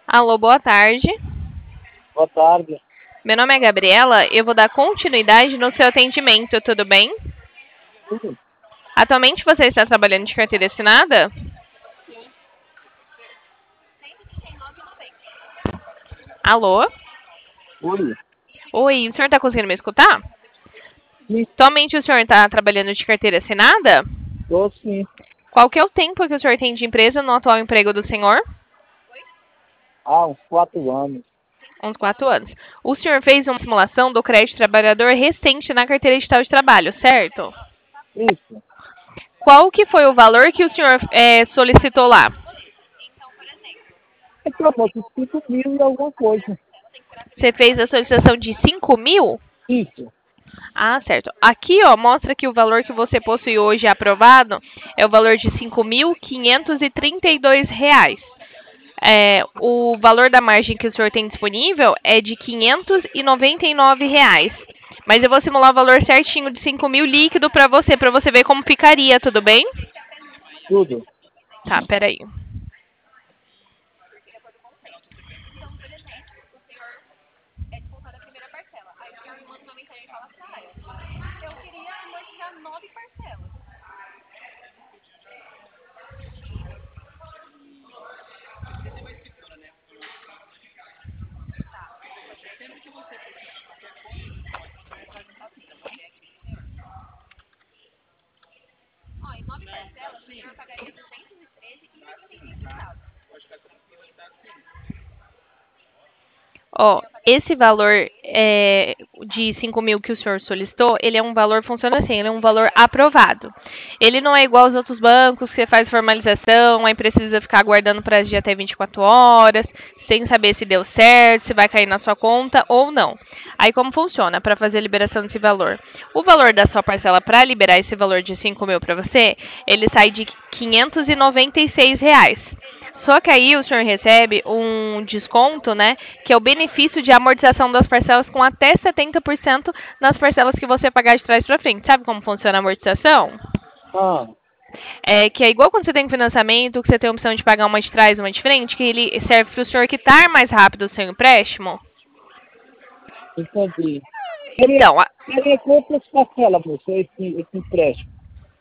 Alô, boa tarde. Boa tarde. Meu nome é Gabriela. Eu vou dar continuidade no seu atendimento, tudo bem? Tudo? Atualmente você está trabalhando de carteira assinada? Alô? Oi. Oi, o senhor está conseguindo me escutar? Sim, Atualmente o senhor está trabalhando de carteira assinada? tô sim. Qual que é o tempo que o senhor tem de empresa no atual emprego do senhor? Há uns 4 anos. Uns 4 anos. O senhor fez uma simulação do crédito trabalhador recente na carteira digital de trabalho, certo? Isso. Qual que foi o valor que o senhor solicitou lá? É proposta de 5 mil e alguma coisa. Você fez a solicitação de 5.000? Isso. Ah, certo. Aqui, ó, mostra que o valor que você possui hoje aprovado é o valor de R$ 5.532. O valor da margem que o senhor tem disponível é de R$ 599. Mas eu vou simular o valor certinho de 5.000 líquido para você ver como ficaria, tudo bem? Tudo. Tá, peraí. Ó, esse valor de 5.000 que o senhor solicitou, ele é um valor, funciona assim, ele é um valor aprovado. Ele não é igual aos outros bancos, que você faz formalização, aí precisa ficar aguardando prazo de até 24 horas, sem saber se deu certo, se vai cair na sua conta ou não. Aí como funciona para fazer a liberação desse valor? O valor da sua parcela para liberar esse valor de 5.000 para você, ele sai de R$ 596. Só que aí o senhor recebe um desconto, né? Que é o benefício de amortização das parcelas com até 70% nas parcelas que você pagar de trás para frente. Sabe como funciona a amortização? Ah, Que é igual quando você tem financiamento, que você tem a opção de pagar uma de trás e uma de frente, que ele serve para o senhor quitar mais rápido o seu empréstimo. entendi. Então, Seria quantas parcelas, moço, esse empréstimo?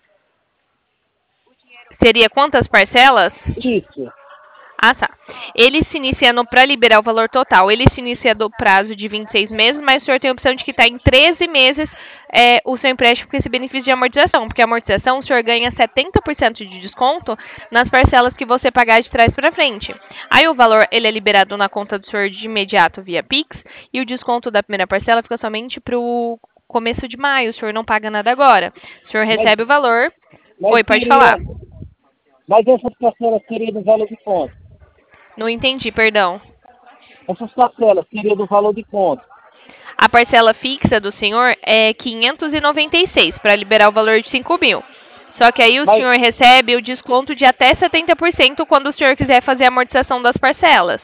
seria quantas parcelas? Isso. Ah, tá. Ele se inicia para liberar o valor total. Ele se inicia do prazo de 26 meses, mas o senhor tem a opção de quitar em 13 meses o seu empréstimo com esse benefício de amortização. Porque a amortização, o senhor ganha 70% de desconto nas parcelas que você pagar de trás para frente. Aí o valor ele é liberado na conta do senhor de imediato via Pix e o desconto da primeira parcela fica somente para o começo de maio. O senhor não paga nada agora. O senhor Mas, recebe o valor. mas Oi, pode seria. falar. Mas essas parcelas seriam do valor de quanto? Não entendi, perdão. Essas parcelas seriam do valor de quanto? A parcela fixa do senhor é 596 para liberar o valor de 5.000. Só que aí o Mas, senhor recebe o desconto de até 70% quando o senhor quiser fazer a amortização das parcelas.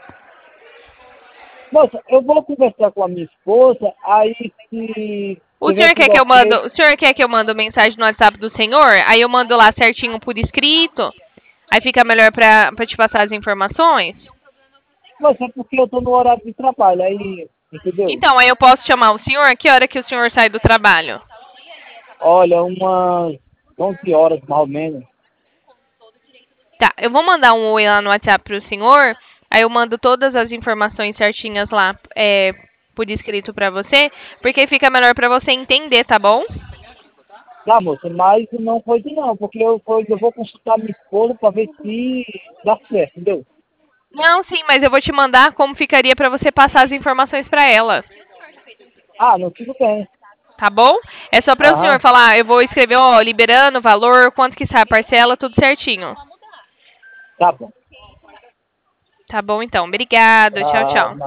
moça, eu vou conversar com a minha esposa, aí se O tiver senhor quer tudo que eu mando, ok. o senhor quer que eu mando mensagem no WhatsApp do senhor? Aí eu mando lá certinho por escrito. Aí fica melhor para te passar as informações. Mas é porque eu tô no horário de trabalho, aí, entendeu? Então, aí eu posso chamar o senhor? Que hora que o senhor sai do trabalho? Olha, umas 11 horas, mais ou menos. Tá, eu vou mandar um oi lá no WhatsApp pro senhor. Aí eu mando todas as informações certinhas lá por escrito pra você, porque fica melhor pra você entender, tá bom? Tá, moça, mas não foi de não, porque eu vou consultar minha esposa pra ver se dá certo, entendeu? Não, sim, mas eu vou te mandar como ficaria pra você passar as informações pra ela, Ah, não, tudo bem. tá bom? É só para o senhor Aham, falar, eu vou escrever, ó, liberando valor, quanto que sai a parcela, tudo certinho. tá bom. Tá bom então. Obrigado. Tchau, Ah, tchau.